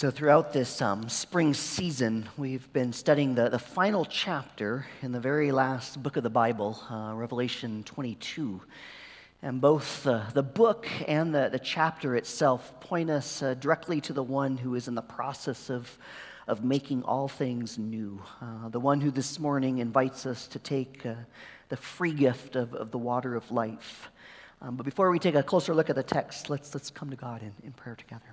So throughout this spring season, we've been studying the final chapter in the very last book of the Bible, Revelation 22. And both the book and the chapter itself point us directly to the one who is in the process of making all things new, the one who this morning invites us to take the free gift of the water of life. But before we take a closer look at the text, let's come to God in prayer together.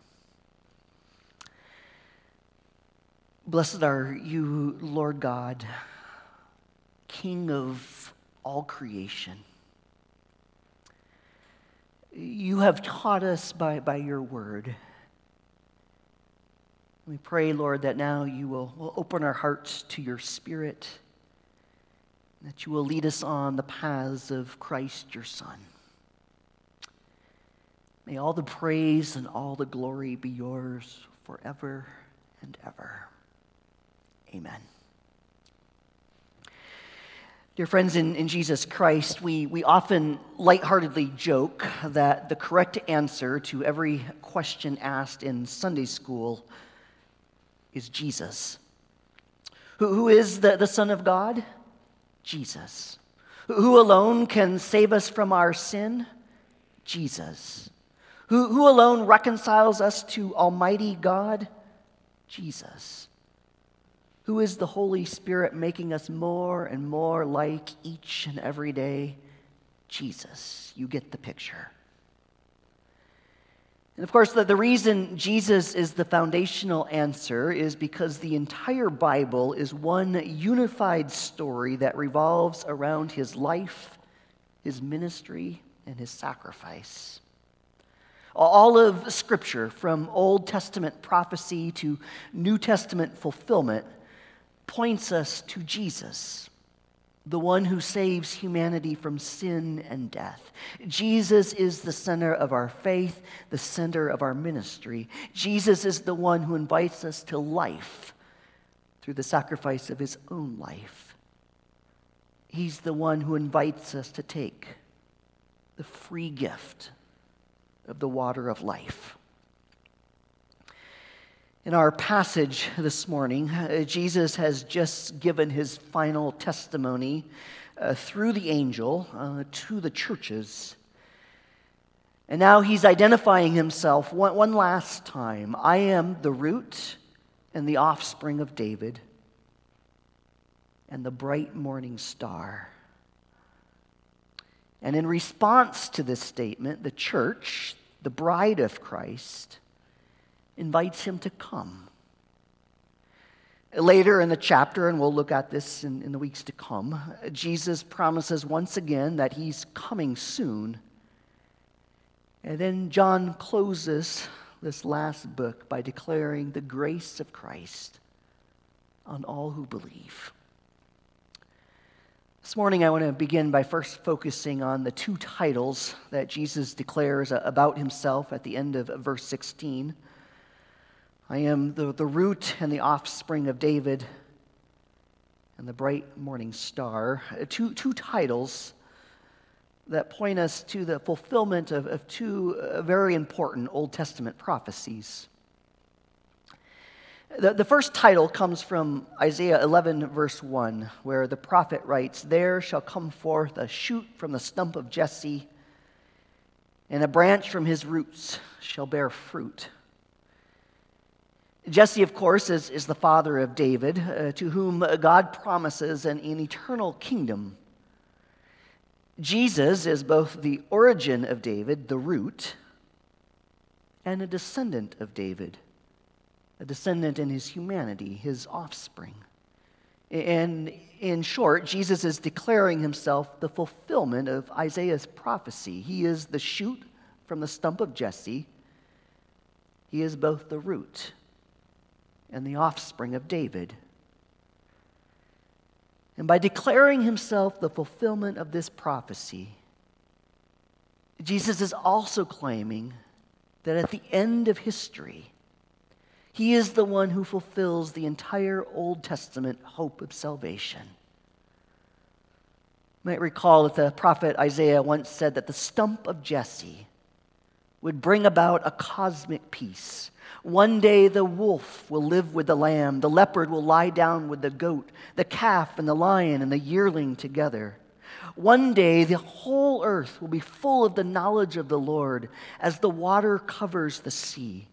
Blessed are you, Lord God, King of all creation. You have taught us by your word. We pray, Lord, that now you will open our hearts to your Spirit, that you will lead us on the paths of Christ, your Son. May all the praise and all the glory be yours forever and ever. Amen. Dear friends in Jesus Christ, we often lightheartedly joke that the correct answer to every question asked in Sunday school is Jesus. Who is the Son of God? Jesus. Who alone can save us from our sin? Jesus. Who alone reconciles us to Almighty God? Jesus. Who is the Holy Spirit making us more and more like each and every day? Jesus. You get the picture. And of course, the reason Jesus is the foundational answer is because the entire Bible is one unified story that revolves around his life, his ministry, and his sacrifice. All of Scripture, from Old Testament prophecy to New Testament fulfillment, points us to Jesus, the one who saves humanity from sin and death. Jesus is the center of our faith, the center of our ministry. Jesus is the one who invites us to life through the sacrifice of his own life. He's the one who invites us to take the free gift of the water of life. In our passage this morning, Jesus has just given his final testimony through the angel to the churches. And now he's identifying himself one last time. I am the root and the offspring of David and the bright morning star. And in response to this statement, the church, the bride of Christ, invites him to come. Later in the chapter, and we'll look at this in the weeks to come, Jesus promises once again that he's coming soon. And then John closes this last book by declaring the grace of Christ on all who believe. This morning, I want to begin by first focusing on the two titles that Jesus declares about himself at the end of verse 16. I am the root and the offspring of David and the bright morning star. Two titles that point us to the fulfillment of two very important Old Testament prophecies. The first title comes from Isaiah 11, verse 1, where the prophet writes, "There shall come forth a shoot from the stump of Jesse, and a branch from his roots shall bear fruit." Jesse, of course, is the father of David, to whom God promises an eternal kingdom. Jesus is both the origin of David, the root, and a descendant of David, a descendant in his humanity, his offspring. And in short, Jesus is declaring himself the fulfillment of Isaiah's prophecy. He is the shoot from the stump of Jesse. He is both the root and the offspring of David. And by declaring himself the fulfillment of this prophecy, Jesus is also claiming that at the end of history, he is the one who fulfills the entire Old Testament hope of salvation. You might recall that the prophet Isaiah once said that the stump of Jesse would bring about a cosmic peace. One day the wolf will live with the lamb, the leopard will lie down with the goat, the calf and the lion and the yearling together. One day the whole earth will be full of the knowledge of the Lord as the water covers the sea.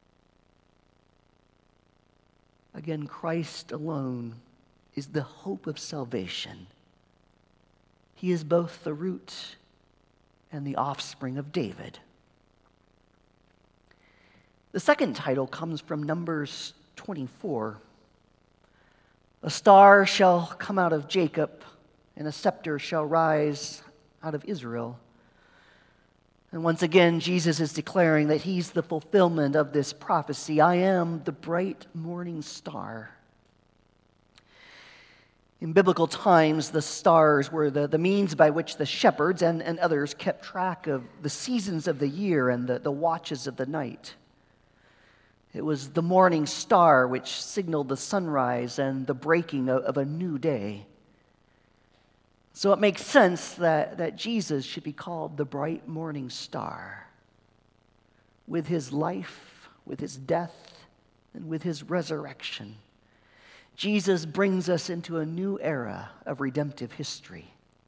Again, Christ alone is the hope of salvation. He is both the root and the offspring of David. The second title comes from Numbers 24. A star shall come out of Jacob, and a scepter shall rise out of Israel. And once again, Jesus is declaring that he's the fulfillment of this prophecy. I am the bright morning star. In biblical times, the stars were the means by which the shepherds and others kept track of the seasons of the year and the watches of the night. It was the morning star which signaled the sunrise and the breaking of a new day. So it makes sense that Jesus should be called the bright morning star. With his life, with his death, and with his resurrection, Jesus brings us into a new era of redemptive history.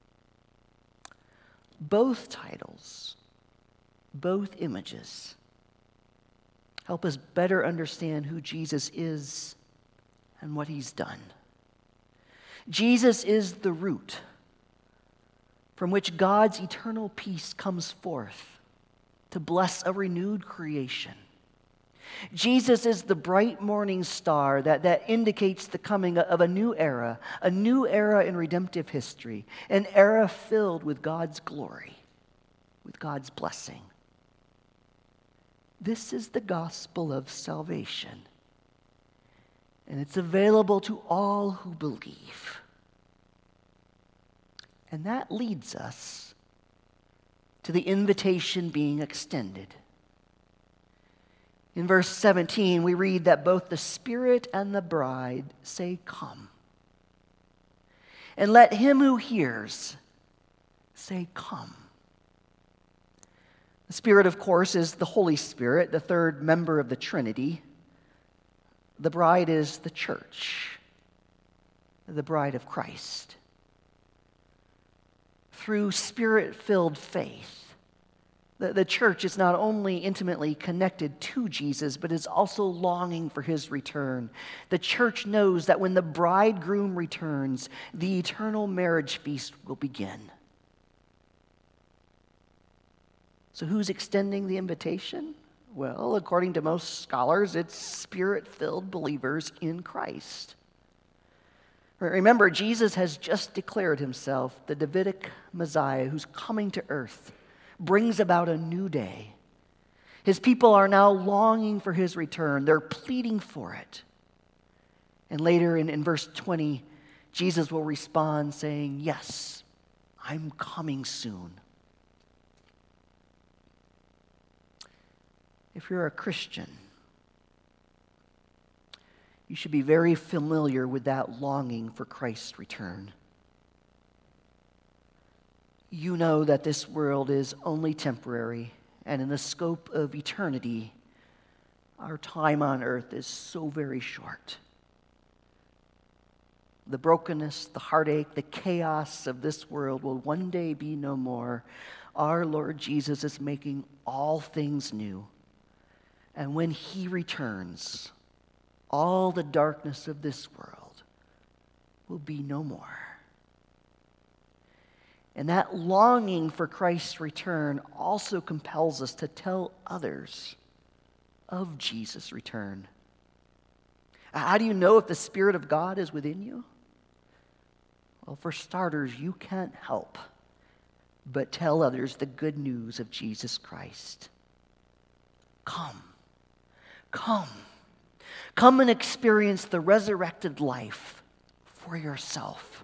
Both titles, both images, help us better understand who Jesus is and what he's done. Jesus is the root from which God's eternal peace comes forth to bless a renewed creation. Jesus is the bright morning star that indicates the coming of a new era in redemptive history, an era filled with God's glory, with God's blessing. This is the gospel of salvation, and it's available to all who believe. And that leads us to the invitation being extended. In verse 17, we read that both the Spirit and the bride say, "Come." And let him who hears say, "Come." The Spirit, of course, is the Holy Spirit, the third member of the Trinity. The bride is the church, the bride of Christ. Through Spirit-filled faith, the church is not only intimately connected to Jesus, but is also longing for his return. The church knows that when the bridegroom returns, the eternal marriage feast will begin. So who's extending the invitation? Well, according to most scholars, it's Spirit-filled believers in Christ. Remember, Jesus has just declared himself the Davidic Messiah who's coming to earth, brings about a new day. His people are now longing for his return. They're pleading for it. And later in verse 20, Jesus will respond saying, "Yes, I'm coming soon." If you're a Christian, you should be very familiar with that longing for Christ's return. You know that this world is only temporary, and in the scope of eternity, our time on earth is so very short. The brokenness, the heartache, the chaos of this world will one day be no more. Our Lord Jesus is making all things new. And when he returns, all the darkness of this world will be no more. And that longing for Christ's return also compels us to tell others of Jesus' return. How do you know if the Spirit of God is within you? Well, for starters, you can't help but tell others the good news of Jesus Christ. Come. Come. Come and experience the resurrected life for yourself.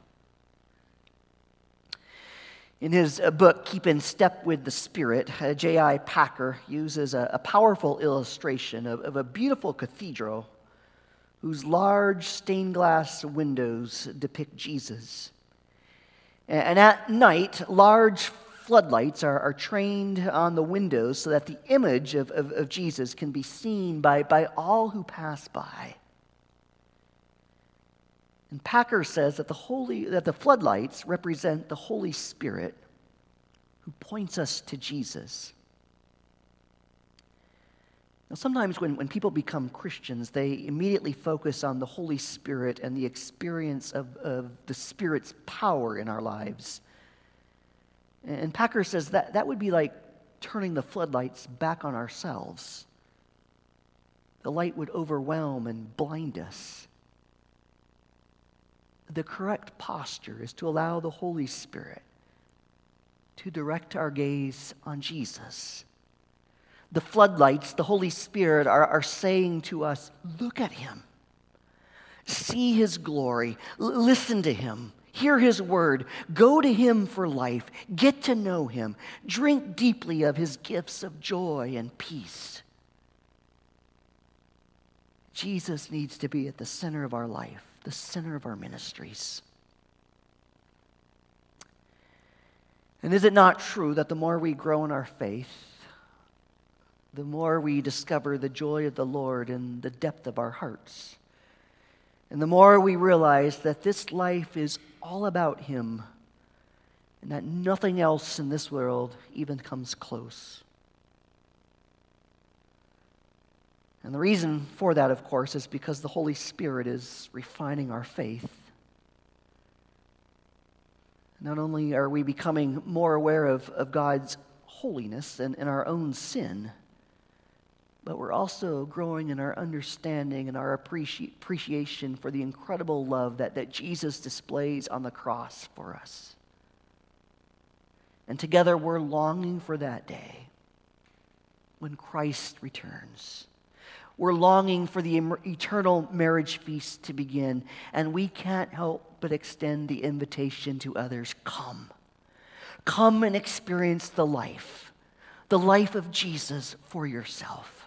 In his book, Keep in Step with the Spirit, J.I. Packer uses a powerful illustration of a beautiful cathedral whose large stained glass windows depict Jesus. And at night, large floodlights are trained on the windows so that the image of Jesus can be seen by all who pass by. And Packer says that the floodlights represent the Holy Spirit who points us to Jesus. Now, sometimes when people become Christians, they immediately focus on the Holy Spirit and the experience of the Spirit's power in our lives. And Packer says that would be like turning the floodlights back on ourselves. The light would overwhelm and blind us. The correct posture is to allow the Holy Spirit to direct our gaze on Jesus. The floodlights, the Holy Spirit, are saying to us, look at him. See his glory. Listen to him. Hear his word. Go to him for life. Get to know him. Drink deeply of his gifts of joy and peace. Jesus needs to be at the center of our life, the center of our ministries. And is it not true that the more we grow in our faith, the more we discover the joy of the Lord in the depth of our hearts? And the more we realize that this life is all about him and that nothing else in this world even comes close. And the reason for that, of course, is because the Holy Spirit is refining our faith. Not only are we becoming more aware of God's holiness and our own sin, but we're also growing in our understanding and our appreciation for the incredible love that Jesus displays on the cross for us. And together we're longing for that day when Christ returns. We're longing for the eternal marriage feast to begin, and we can't help but extend the invitation to others. Come. Come and experience the life of Jesus for yourself.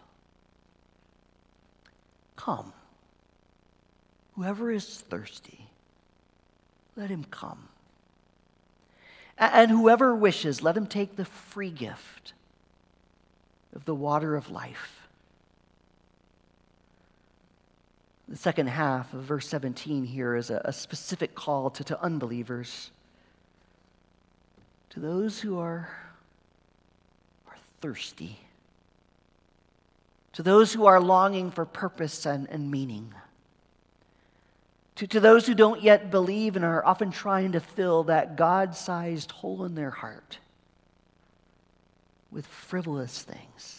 Come. Whoever is thirsty, let him come. And whoever wishes, let him take the free gift of the water of life. The second half of verse 17 here is a specific call to unbelievers, to those who are thirsty, to those who are longing for purpose and meaning, to those who don't yet believe and are often trying to fill that God-sized hole in their heart with frivolous things.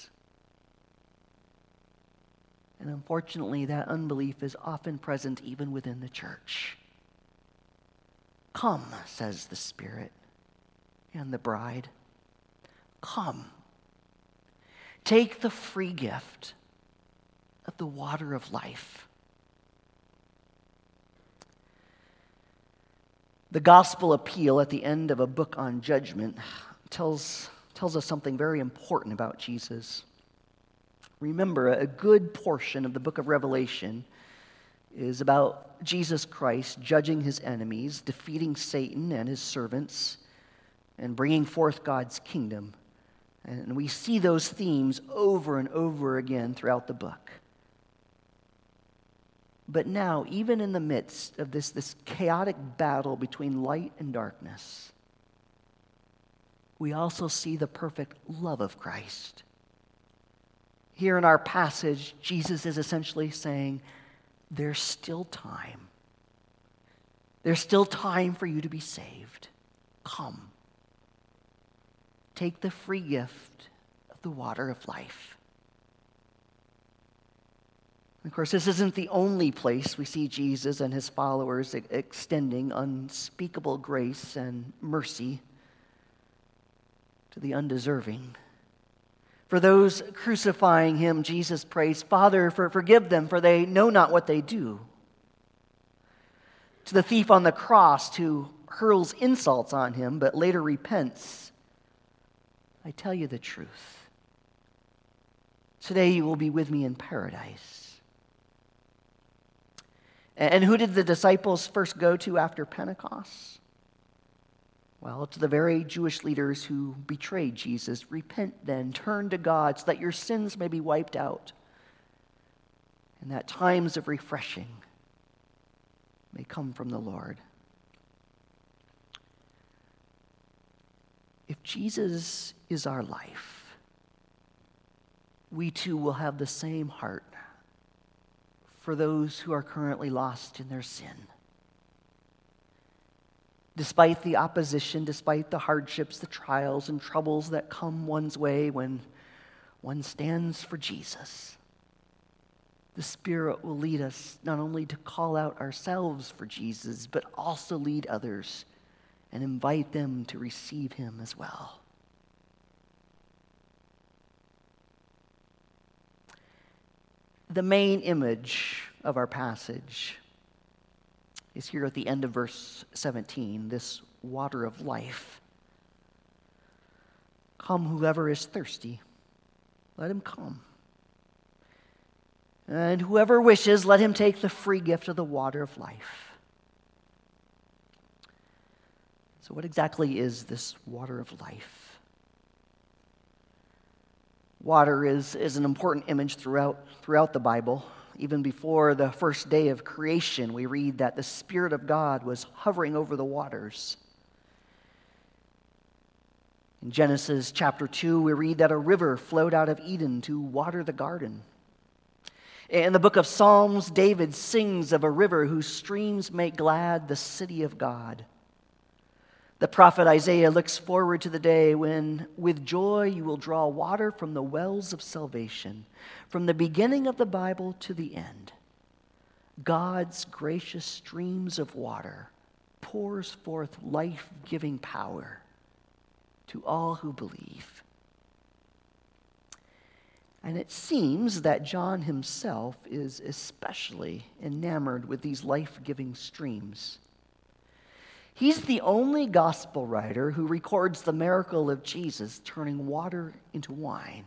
And unfortunately, that unbelief is often present even within the church. Come, says the Spirit and the bride. Come. Take the free gift of the water of life. The gospel appeal at the end of a book on judgment tells us something very important about Jesus. Remember, a good portion of the book of Revelation is about Jesus Christ judging his enemies, defeating Satan and his servants, and bringing forth God's kingdom. And we see those themes over and over again throughout the book. But now, even in the midst of this chaotic battle between light and darkness, we also see the perfect love of Christ. Here in our passage, Jesus is essentially saying, there's still time. There's still time for you to be saved. Come. Take the free gift of the water of life. Of course, this isn't the only place we see Jesus and his followers extending unspeakable grace and mercy to the undeserving. For those crucifying him, Jesus prays, Father, forgive them, for they know not what they do. To the thief on the cross who hurls insults on him, but later repents, I tell you the truth. Today you will be with me in paradise. And who did the disciples first go to after Pentecost? Well, to the very Jewish leaders who betrayed Jesus, repent then, turn to God so that your sins may be wiped out, and that times of refreshing may come from the Lord. If Jesus is our life, we too will have the same heart for those who are currently lost in their sin. Despite the opposition, despite the hardships, the trials and troubles that come one's way when one stands for Jesus, the Spirit will lead us not only to call out ourselves for Jesus, but also lead others and invite them to receive him as well. The main image of our passage is here at the end of verse 17, this water of life. Come, whoever is thirsty, let him come. And whoever wishes, let him take the free gift of the water of life. So what exactly is this water of life? Water is an important image throughout the Bible. Even before the first day of creation, we read that the Spirit of God was hovering over the waters. In Genesis chapter 2, we read that a river flowed out of Eden to water the garden. In the book of Psalms, David sings of a river whose streams make glad the city of God. The prophet Isaiah looks forward to the day when, with joy, you will draw water from the wells of salvation, from the beginning of the Bible to the end. God's gracious streams of water pours forth life-giving power to all who believe. And it seems that John himself is especially enamored with these life-giving streams. He's the only gospel writer who records the miracle of Jesus turning water into wine.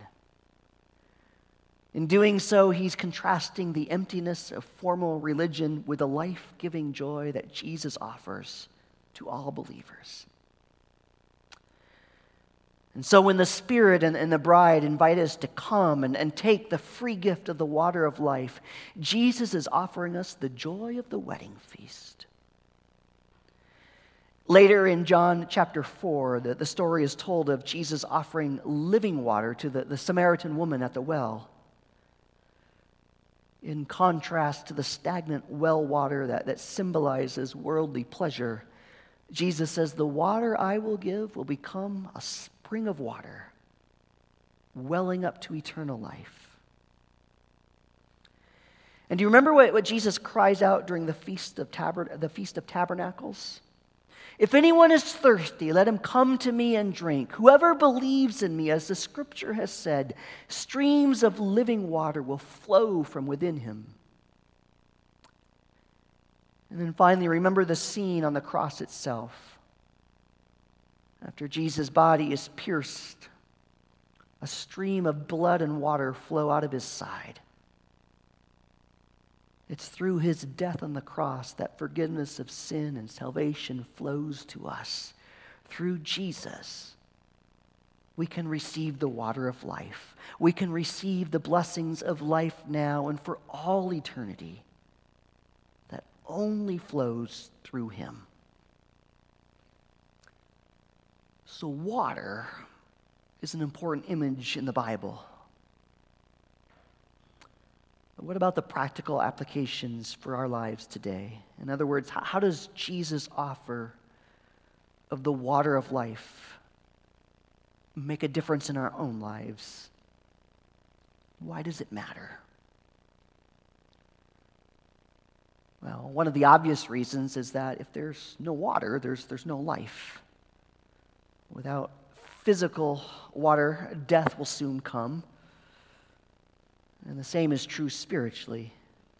In doing so, he's contrasting the emptiness of formal religion with the life-giving joy that Jesus offers to all believers. And so when the Spirit and the bride invite us to come and take the free gift of the water of life, Jesus is offering us the joy of the wedding feast. Later in John chapter 4, the story is told of Jesus offering living water to the Samaritan woman at the well. In contrast to the stagnant well water that symbolizes worldly pleasure, Jesus says, the water I will give will become a spring of water, welling up to eternal life. And do you remember what Jesus cries out during the Feast of Tabernacles? If anyone is thirsty, let him come to me and drink. Whoever believes in me, as the scripture has said, streams of living water will flow from within him. And then finally, remember the scene on the cross itself. After Jesus' body is pierced, a stream of blood and water flow out of his side. It's through his death on the cross that forgiveness of sin and salvation flows to us. Through Jesus, we can receive the water of life. We can receive the blessings of life now and for all eternity that only flows through him. So water is an important image in the Bible. What about the practical applications for our lives today? In other words, how does Jesus' offer of the water of life make a difference in our own lives? Why does it matter? Well, one of the obvious reasons is that if there's no water, there's no life. Without physical water, death will soon come. And the same is true spiritually.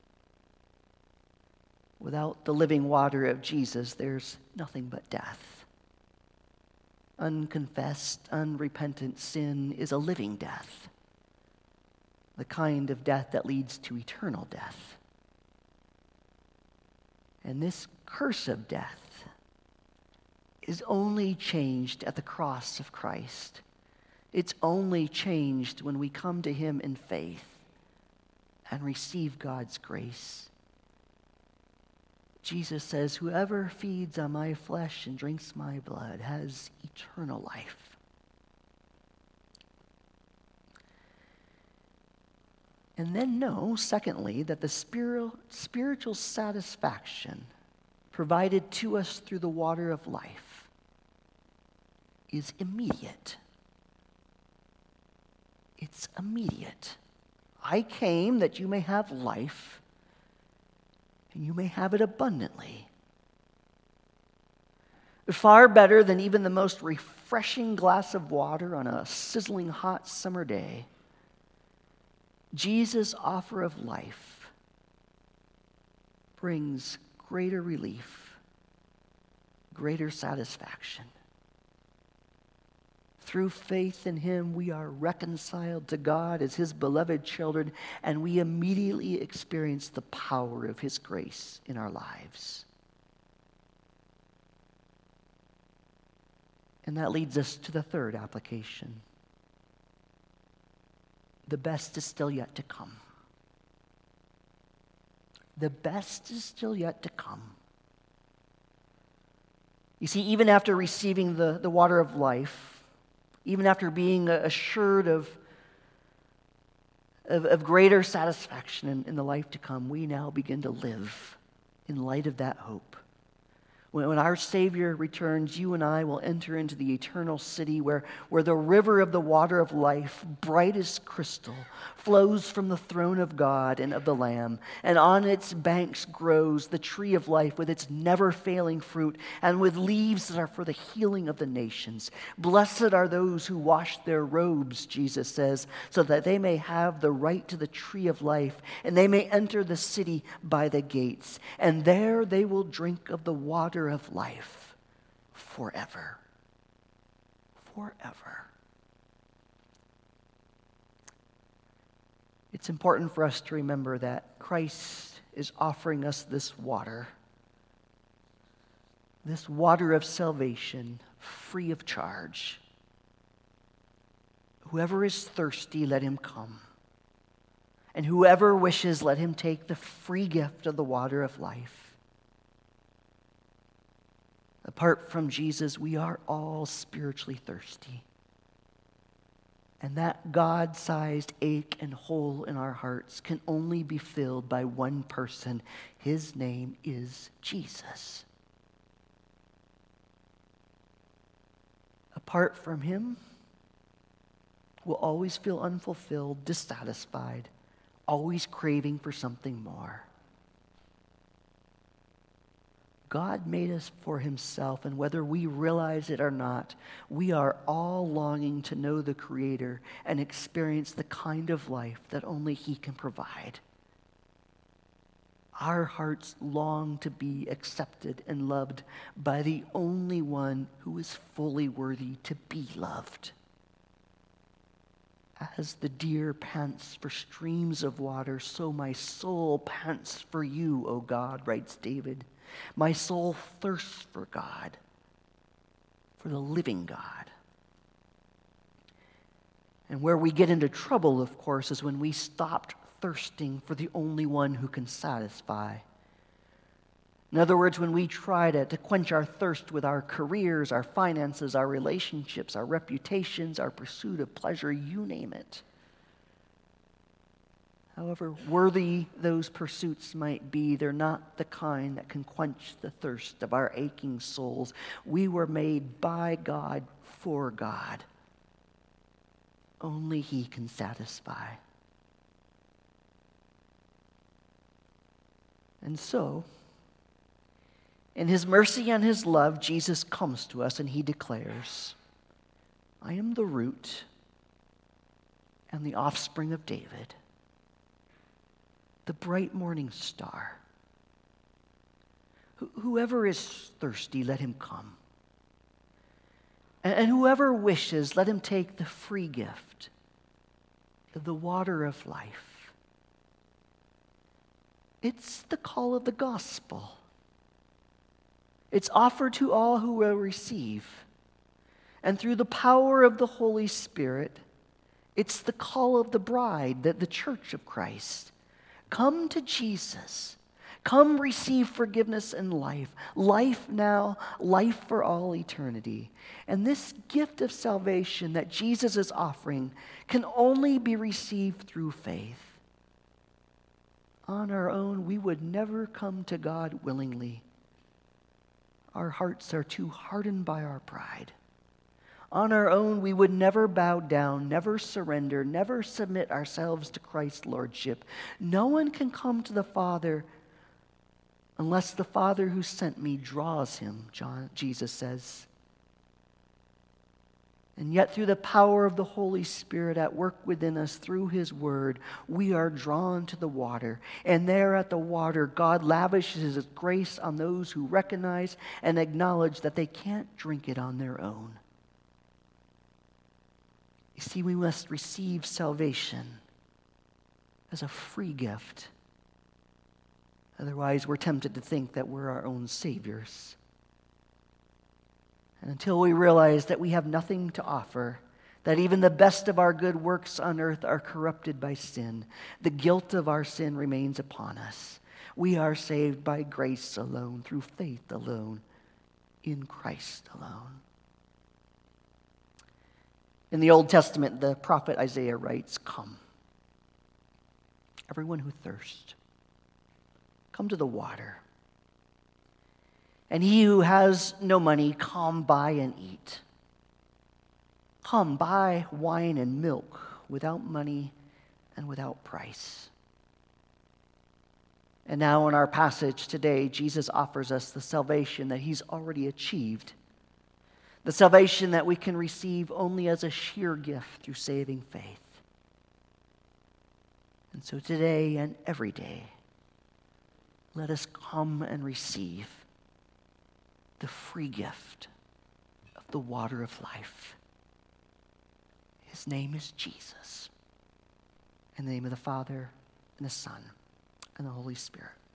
Without the living water of Jesus, there's nothing but death. Unconfessed, unrepentant sin is a living death, the kind of death that leads to eternal death. And this curse of death is only changed at the cross of Christ. It's only changed when we come to him in faith and receive God's grace. Jesus says, "Whoever feeds on my flesh and drinks my blood has eternal life." And then know, secondly, that the spiritual satisfaction provided to us through the water of life is immediate. It's immediate. I came that you may have life, and you may have it abundantly. Far better than even the most refreshing glass of water on a sizzling hot summer day, Jesus' offer of life brings greater relief, greater satisfaction. Through faith in him, we are reconciled to God as his beloved children, and we immediately experience the power of his grace in our lives. And that leads us to the third application. The best is still yet to come. The best is still yet to come. You see, even after receiving the water of life, even after being assured of greater satisfaction in the life to come, we now begin to live in light of that hope. When our Savior returns, you and I will enter into the eternal city where the river of the water of life, bright as crystal, flows from the throne of God and of the Lamb. And on its banks grows the tree of life with its never-failing fruit and with leaves that are for the healing of the nations. Blessed are those who wash their robes, Jesus says, so that they may have the right to the tree of life, and they may enter the city by the gates. And there they will drink of the water of life forever. Forever. It's important for us to remember that Christ is offering us this water of salvation, free of charge. Whoever is thirsty, let him come. And whoever wishes, let him take the free gift of the water of life. Apart from Jesus, we are all spiritually thirsty. And that God-sized ache and hole in our hearts can only be filled by one person. His name is Jesus. Apart from him, we'll always feel unfulfilled, dissatisfied, always craving for something more. God made us for himself, and whether we realize it or not, we are all longing to know the Creator and experience the kind of life that only he can provide. Our hearts long to be accepted and loved by the only one who is fully worthy to be loved. As the deer pants for streams of water, so my soul pants for you, O God, writes David. My soul thirsts for God, for the living God. And where we get into trouble, of course, is when we stopped thirsting for the only one who can satisfy. In other words, when we try to quench our thirst with our careers, our finances, our relationships, our reputations, our pursuit of pleasure, you name it. However worthy those pursuits might be, they're not the kind that can quench the thirst of our aching souls. We were made by God for God. Only he can satisfy. And so, in his mercy and his love, Jesus comes to us and he declares, I am the root and the offspring of David, the bright morning star. Whoever is thirsty, let him come. And whoever wishes, let him take the free gift of the water of life. It's the call of the gospel. It's offered to all who will receive. And through the power of the Holy Spirit, it's the call of the bride, that the church of Christ. Come to Jesus. Come receive forgiveness and life. Life now, life for all eternity. And this gift of salvation that Jesus is offering can only be received through faith. On our own, we would never come to God willingly. Our hearts are too hardened by our pride. On our own, we would never bow down, never surrender, never submit ourselves to Christ's lordship. No one can come to the Father unless the Father who sent me draws him, Jesus says. And yet through the power of the Holy Spirit at work within us through his word, we are drawn to the water. And there at the water, God lavishes his grace on those who recognize and acknowledge that they can't drink it on their own. You see, we must receive salvation as a free gift. Otherwise, we're tempted to think that we're our own saviors. And until we realize that we have nothing to offer, that even the best of our good works on earth are corrupted by sin, the guilt of our sin remains upon us. We are saved by grace alone, through faith alone, in Christ alone. In the Old Testament, the prophet Isaiah writes, "Come, everyone who thirsts, come to the water. And he who has no money, come buy and eat. Come, buy wine and milk without money and without price." And now in our passage today, Jesus offers us the salvation that he's already achieved. The salvation that we can receive only as a sheer gift through saving faith. And so today and every day, let us come and receive the free gift of the water of life. His name is Jesus. In the name of the Father, and the Son, and the Holy Spirit.